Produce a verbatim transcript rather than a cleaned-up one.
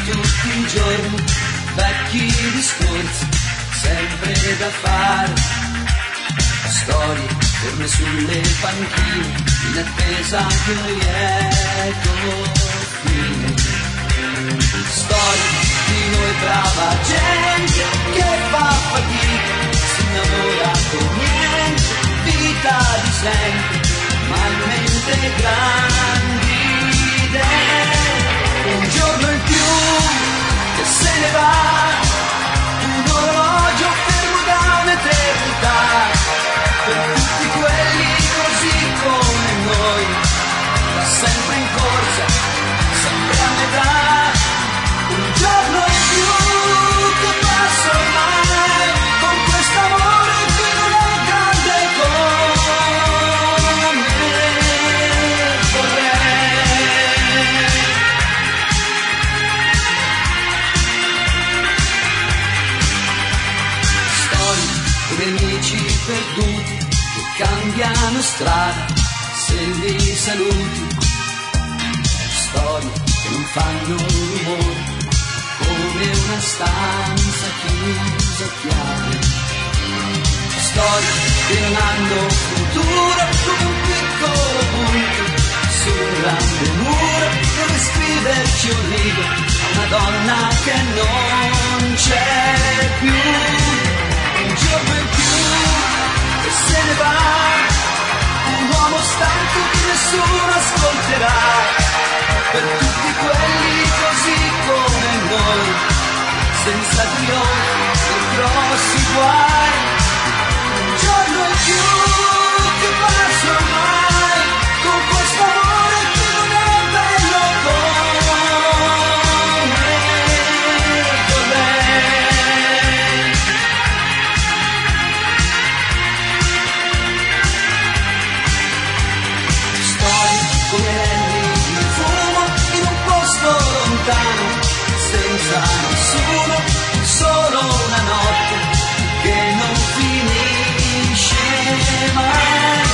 tutti i giorni, vecchi discorsi, sempre da fare, storie ferme sulle panchine, in attesa di un lieto fine, storie di noi brava gente che fa fatica, si innamora con niente, vita di sempre, ma in mente grandi idee, un giorno in più che se ne va, un orologio fermo da un'eternità, per tutti quelli così come noi, da sempre in corsa, sempre a metà, un giorno in più che passa ormai, con quest'amore che non è grande come vorrei. Storie come amici perduti che cambiano strada se li saluti, storie che non fanno rumore come una stanza chiusa a chiave, storie che non hanno futuro come un piccolo punto su un grande muro dove scriverci un rigo a una donna che non c'è più, un giorno in più che se ne va, un uomo stanco che nessuno ascolterà, per tutti quelli così come noi, senza trionfi e grossi guai, un giorno in più che passa ormai, con questo amore che non è bello come vorrei. Storie come anelli di fumo in un posto lontano, senza nessuno, solo una notte che non finisce mai.